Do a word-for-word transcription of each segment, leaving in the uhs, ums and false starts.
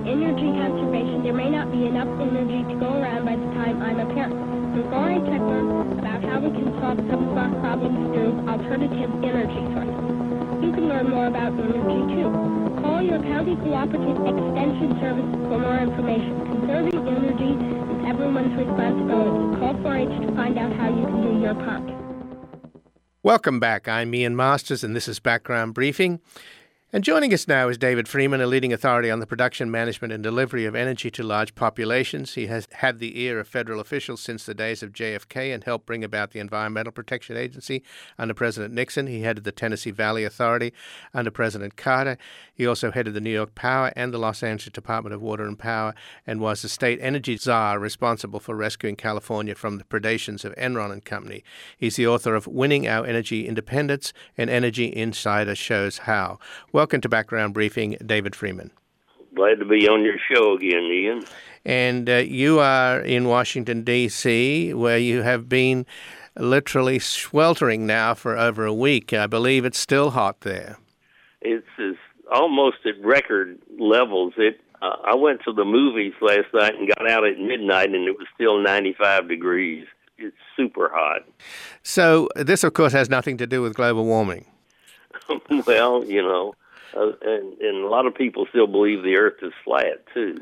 energy conservation, there may not be enough energy to go around by the time I'm a parent. I'm going to learn about how we can solve some of our problems through alternative energy sources. You can learn more about energy, too. Call your county cooperative extension service for more information. Conserving energy is everyone's responsibility. Call four H to find out how you can do your part. Welcome back. I'm Ian Masters, and this is Background Briefing. And joining us now is David Freeman, a leading authority on the production, management, and delivery of energy to large populations. He has had the ear of federal officials since the days of J F K and helped bring about the Environmental Protection Agency under President Nixon. He headed the Tennessee Valley Authority under President Carter. He also headed the New York Power and the Los Angeles Department of Water and Power and was the state energy czar responsible for rescuing California from the predations of Enron and Company. He's the author of Winning Our Energy Independence, and Energy Insider Shows How. Welcome to Background Briefing, David Freeman. Glad to be on your show again, Ian. And uh, you are in Washington, D C, where you have been literally sweltering now for over a week. I believe it's still hot there. It's, it's almost at record levels. It. Uh, I went to the movies last night and got out at midnight, and it was still ninety-five degrees. It's super hot. So this, of course, has nothing to do with global warming. Well, you know, uh, and, and a lot of people still believe the Earth is flat, too.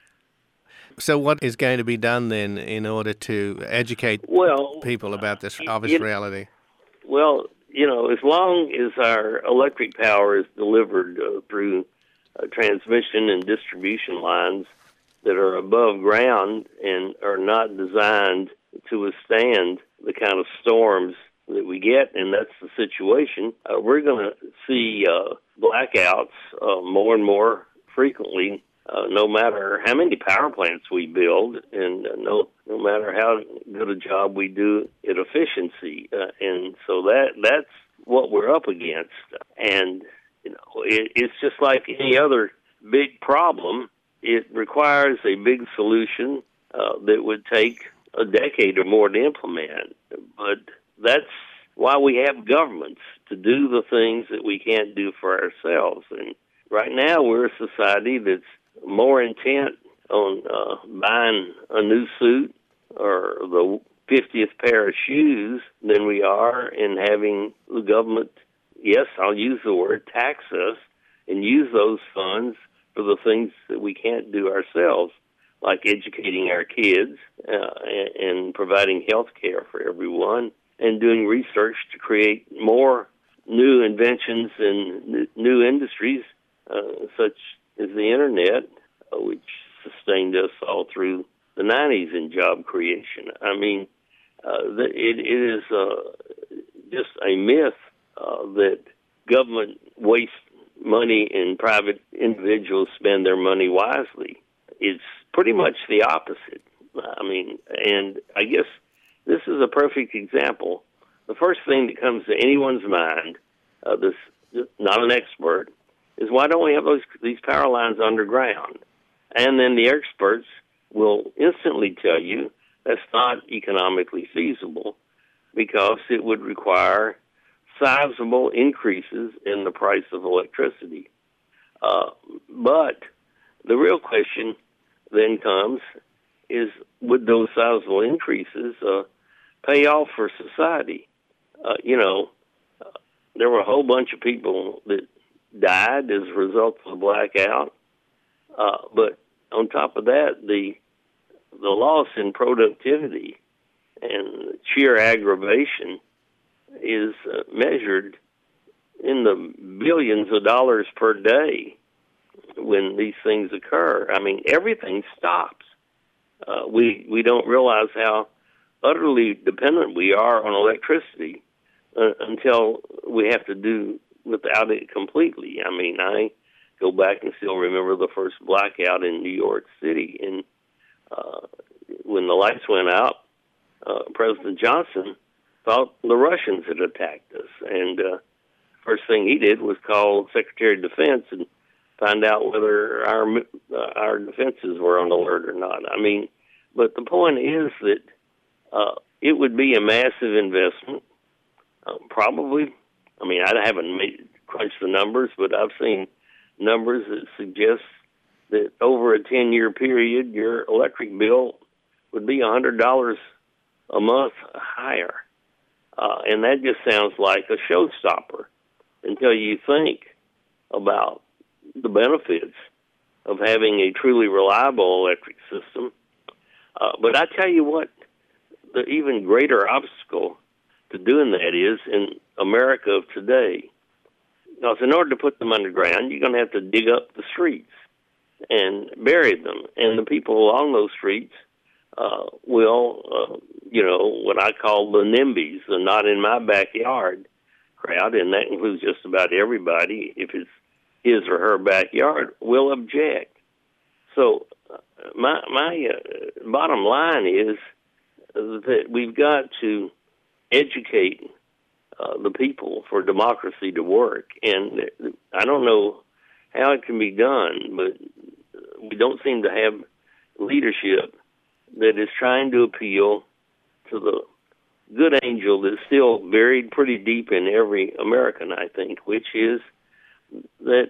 So what is going to be done then in order to educate well, people about this obvious it, reality? Well, you know, as long as our electric power is delivered uh, through uh, transmission and distribution lines that are above ground and are not designed to withstand the kind of storms that we get, and that's the situation, uh, we're going to see uh, blackouts uh, more and more frequently, uh, no matter how many power plants we build, and uh, no no matter how good a job we do at efficiency. Uh, and so that that's what we're up against. And you know, it, it's just like any other big problem. It requires a big solution uh, that would take a decade or more to implement. But that's why we have governments, to do the things that we can't do for ourselves. And right now we're a society that's more intent on uh, buying a new suit or the fiftieth pair of shoes than we are in having the government, yes, I'll use the word, tax us and use those funds for the things that we can't do ourselves, like educating our kids uh, and, and providing health care for everyone, and doing research to create more new inventions and new industries, uh, such as the Internet, uh, which sustained us all through the nineties in job creation. I mean, uh, it, it is uh, just a myth uh, that government wastes money and private individuals spend their money wisely. It's pretty much the opposite. I mean, and I guess this is a perfect example. The first thing that comes to anyone's mind, uh, this not an expert, is why don't we have those these power lines underground? And then the experts will instantly tell you that's not economically feasible because it would require sizable increases in the price of electricity. Uh, but the real question then comes is, would those sizable increases uh, pay off for society? Uh, you know, uh, there were a whole bunch of people that died as a result of the blackout, uh, but on top of that, the the loss in productivity and sheer aggravation is uh, measured in the billions of dollars per day when these things occur. I mean, everything stops. Uh, we we don't realize how utterly dependent we are on electricity uh, until we have to do without it completely. I mean, I go back and still remember the first blackout in New York City, and uh, when the lights went out, uh, President Johnson thought the Russians had attacked us, and uh, first thing he did was call Secretary of Defense and find out whether our uh, our defenses were on alert or not. I mean, but the point is that uh, it would be a massive investment. Uh, probably, I mean, I haven't made, crunched the numbers, but I've seen numbers that suggest that over a ten-year period, your electric bill would be one hundred dollars a month higher. Uh, and that just sounds like a showstopper until you think about the benefits of having a truly reliable electric system. Uh, but I tell you what, the even greater obstacle to doing that is in America of today. Because in order to put them underground, you're going to have to dig up the streets and bury them. And the people along those streets uh, will, uh, you know, what I call the NIMBYs, the not in my backyard crowd, and that includes just about everybody, if it's his or her backyard, will object. So uh, my, my uh, bottom line is that we've got to educate uh, the people for democracy to work. And I don't know how it can be done, but we don't seem to have leadership that is trying to appeal to the good angel that's still buried pretty deep in every American, I think, which is that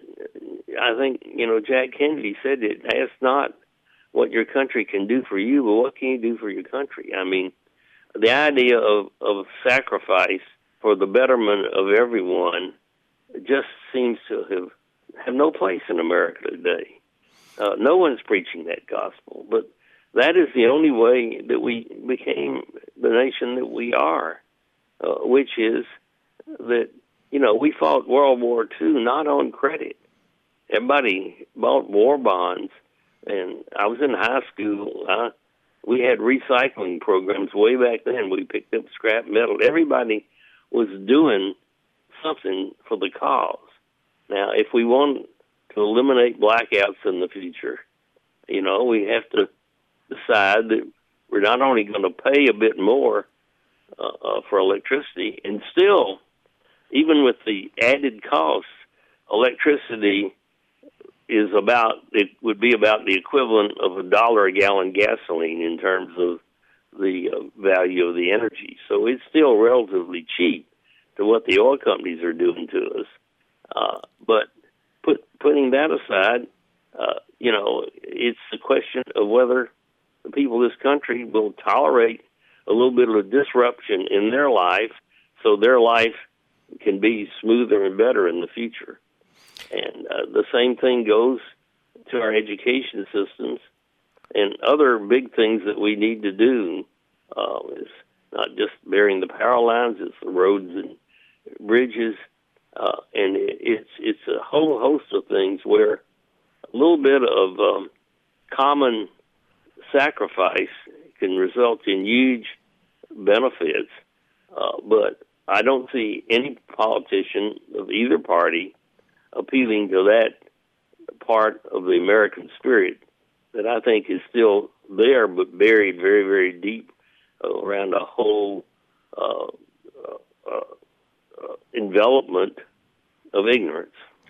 I think, you know, Jack Kennedy said it, ask not what your country can do for you, but what can you do for your country? I mean, the idea of, of sacrifice for the betterment of everyone just seems to have, have no place in America today. Uh, no one's preaching that gospel, but that is the only way that we became the nation that we are, uh, which is that, you know, we fought World War Two not on credit. Everybody bought war bonds, and I was in high school. Uh, we had recycling programs way back then. We picked up scrap metal. Everybody was doing something for the cause. Now, if we want to eliminate blackouts in the future, you know, we have to decide that we're not only going to pay a bit more uh, uh, for electricity, and still, even with the added costs, electricity is about, it would be about the equivalent of a dollar a gallon gasoline in terms of the uh, value of the energy. So it's still relatively cheap to what the oil companies are doing to us. Uh, but put, putting that aside, uh, you know, it's a question of whether the people of this country will tolerate a little bit of a disruption in their life so their life can be smoother and better in the future. And uh, the same thing goes to our education systems and other big things that we need to do. Uh, is not just burying the power lines, it's the roads and bridges, uh, and it, it's it's a whole host of things where a little bit of um, common sacrifice can result in huge benefits, uh, but I don't see any politician of either party appealing to that part of the American spirit that I think is still there, but buried very, very deep uh, around a whole uh, uh, uh, envelopment of ignorance.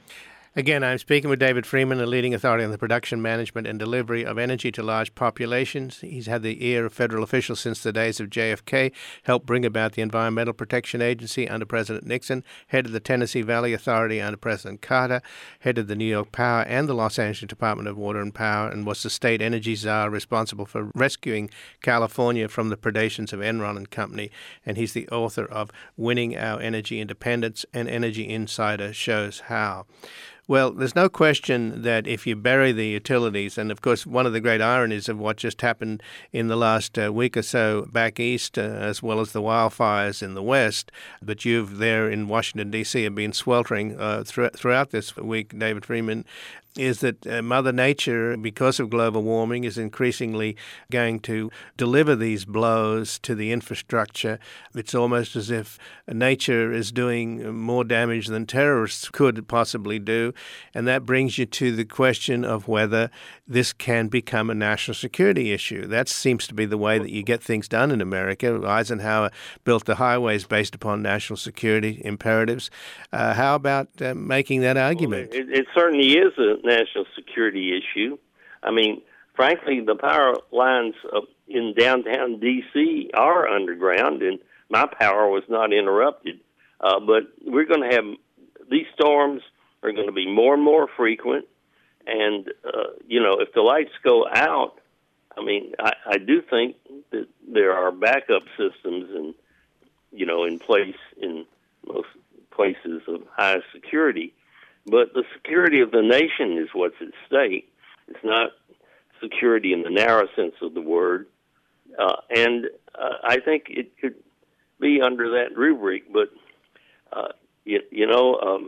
Again, I'm speaking with David Freeman, a leading authority on the production, management, and delivery of energy to large populations. He's had the ear of federal officials since the days of J F K, helped bring about the Environmental Protection Agency under President Nixon, headed the Tennessee Valley Authority under President Carter, headed the New York Power and the Los Angeles Department of Water and Power, and was the state energy czar responsible for rescuing California from the predations of Enron and Company. And he's the author of Winning Our Energy Independence, and Energy Insider Shows How. Well, there's no question that if you bury the utilities, and of course one of the great ironies of what just happened in the last uh, week or so back east, uh, as well as the wildfires in the west, but you've there in Washington, D C have been sweltering uh, thro- throughout this week, David Freeman, is that uh, Mother Nature, because of global warming, is increasingly going to deliver these blows to the infrastructure. It's almost as if nature is doing more damage than terrorists could possibly do. And that brings you to the question of whether this can become a national security issue. That seems to be the way that you get things done in America. Eisenhower built the highways based upon national security imperatives. Uh, how about uh, making that argument? Well, it, it certainly is a national security issue. I mean, frankly, the power lines up in downtown D C are underground, and my power was not interrupted. Uh, but we're going to have, these storms are going to be more and more frequent, And, uh, you know, if the lights go out, I mean, I, I do think that there are backup systems and, you know, in place in most places of high security. But the security of the nation is what's at stake. It's not security in the narrow sense of the word. Uh, and uh, I think it could be under that rubric. But, uh, you, you know, um,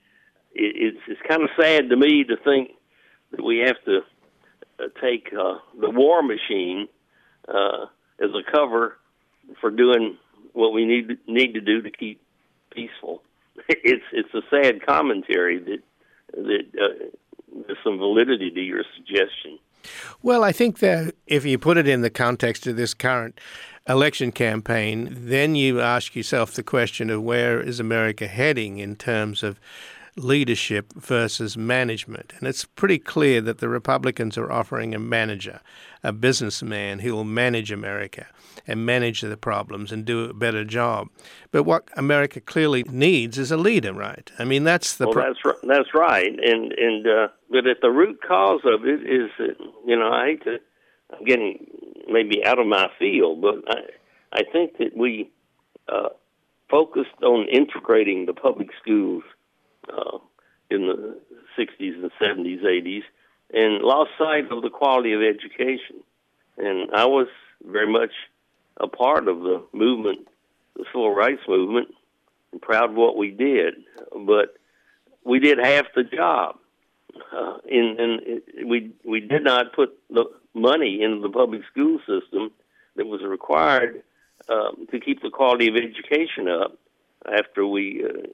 it, it's, it's kind of sad to me to think that we have to uh, take uh, the war machine uh, as a cover for doing what we need need to do to keep peaceful. It's it's a sad commentary that that uh, there's some validity to your suggestion. Well, I think that if you put it in the context of this current election campaign, then you ask yourself the question of where is America heading in terms of leadership versus management. And it's pretty clear that the Republicans are offering a manager, a businessman who will manage America and manage the problems and do a better job. But what America clearly needs is a leader, right? I mean, that's the... Well, pro- that's, right, that's right. And, and uh, but at the root cause of it is that, you know, I hate to... I'm getting maybe out of my field, but I, I think that we uh, focused on integrating the public schools Uh, in the sixties and seventies, eighties, and lost sight of the quality of education. And I was very much a part of the movement, the civil rights movement, and proud of what we did. But we did half the job. Uh, in, and it, we we did not put the money into the public school system that was required um, to keep the quality of education up after we uh,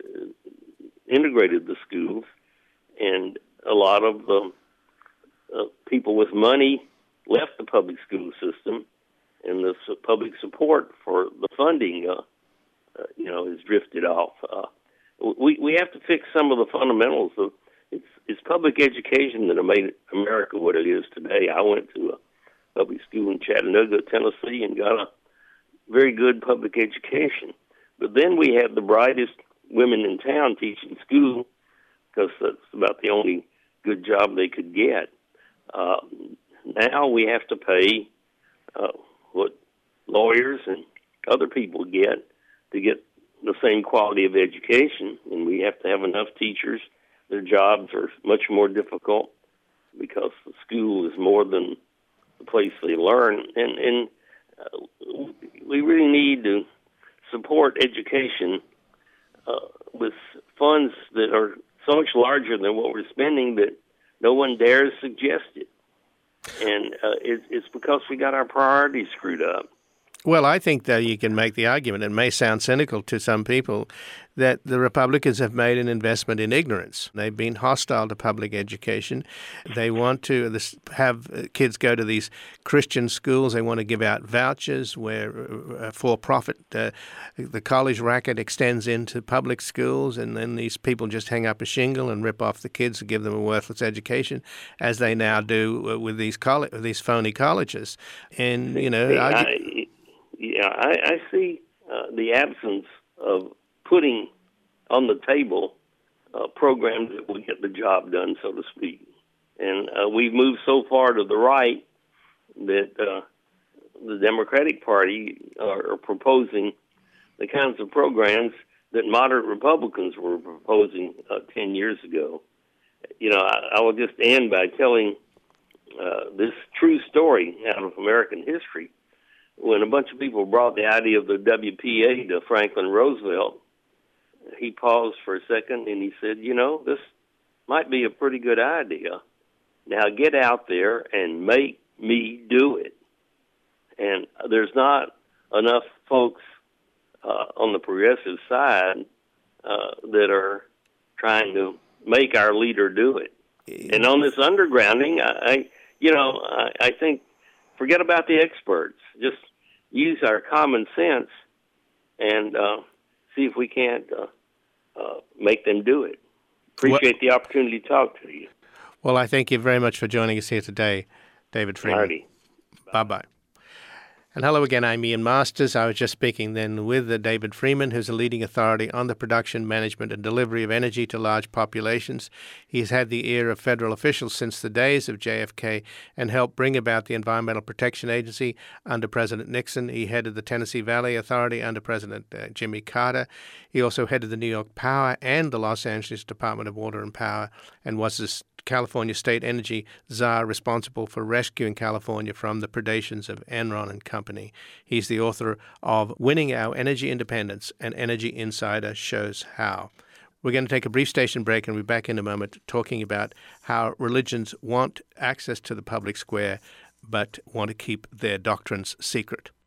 integrated the schools, and a lot of the uh, people with money left the public school system, and the su- public support for the funding, uh, uh, you know, has drifted off. Uh, we we have to fix some of the fundamentals of it's it's public education that have made America what it is today. I went to a public school in Chattanooga, Tennessee, and got a very good public education. But then we had the brightest women in town teaching school because that's about the only good job they could get. Uh, now we have to pay uh, what lawyers and other people get to get the same quality of education, and we have to have enough teachers. Their jobs are much more difficult because the school is more than the place they learn. And, and uh, we really need to support education Uh, with funds that are so much larger than what we're spending that no one dares suggest it. And uh, it, it's because we got our priorities screwed up. Well, I think that you can make the argument, it may sound cynical to some people, that the Republicans have made an investment in ignorance. They've been hostile to public education. They want to have kids go to these Christian schools. They want to give out vouchers where uh, for-profit, uh, the college racket extends into public schools, and then these people just hang up a shingle and rip off the kids and give them a worthless education, as they now do with these coll- these phony colleges. And, you know... I, I, I, yeah, I, I see uh, the absence of putting on the table uh, programs that will get the job done, so to speak. And uh, we've moved so far to the right that uh, the Democratic Party are, are proposing the kinds of programs that moderate Republicans were proposing uh, ten years ago. You know, I, I will just end by telling uh, this true story out of American history. When a bunch of people brought the idea of the W P A to Franklin Roosevelt, he paused for a second and he said, you know, this might be a pretty good idea. Now get out there and make me do it. And there's not enough folks uh, on the progressive side uh, that are trying to make our leader do it. And on this undergrounding, I, I you know, I, I think forget about the experts. Just use our common sense and uh, see if we can't uh, uh, make them do it. Appreciate what? the opportunity to talk to you. Well, I thank you very much for joining us here today, David Freeman. Marty. Bye-bye. And hello again, I'm Ian Masters. I was just speaking then with uh, David Freeman, who's a leading authority on the production, management, and delivery of energy to large populations. He's had the ear of federal officials since the days of J F K and helped bring about the Environmental Protection Agency under President Nixon. He headed the Tennessee Valley Authority under President uh, Jimmy Carter. He also headed the New York Power and the Los Angeles Department of Water and Power, and was the California State Energy Czar responsible for rescuing California from the predations of Enron and Company. He's the author of Winning Our Energy Independence, and Energy Insider Shows How. We're going to take a brief station break and we'll be back in a moment talking about how religions want access to the public square but want to keep their doctrines secret.